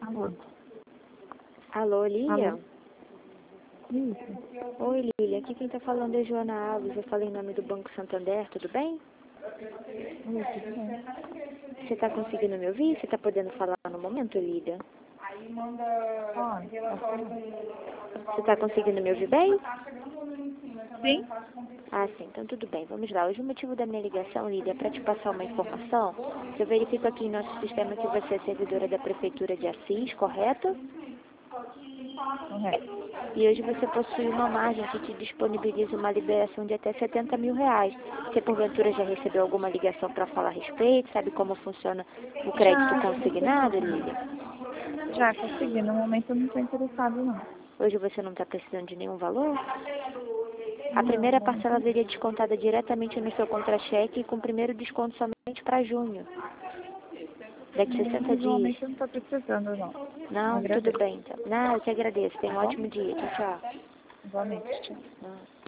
Alô? Alô, Lília? Alô? Isso. Oi, Lília. Aqui quem tá falando é Joana Alves. Eu falei em nome do Banco Santander, tudo bem? Oi, tudo bem? Você tá conseguindo me ouvir? Você tá podendo falar no momento, Lília? Olha, Você tá conseguindo me ouvir bem? sim? Ah, sim. Então tudo bem. Vamos lá. Hoje o motivo da minha ligação, Lília, é para te passar uma informação. Eu verifico aqui em nosso sistema que você é servidora da Prefeitura de Assis, correto? Correto. E hoje você possui uma margem que te disponibiliza uma liberação de até R$ 70.000. Você porventura já recebeu alguma ligação para falar a respeito? Sabe como funciona o crédito Já consignado, consegui. Lília? Já consegui. No momento eu não estou interessado, não. Hoje você não está precisando de nenhum valor? A Não, no primeira momento parcela não. seria descontada diretamente no seu contra-cheque e com o primeiro desconto somente para junho, daqui a 60 Mas no dias. momento eu não estou precisando, não. Não, tudo Agradeço. bem então. Não, eu que agradeço. Tenha Tá um bom? ótimo dia. Tchau, tchau. Igualmente. Tchau. Ah.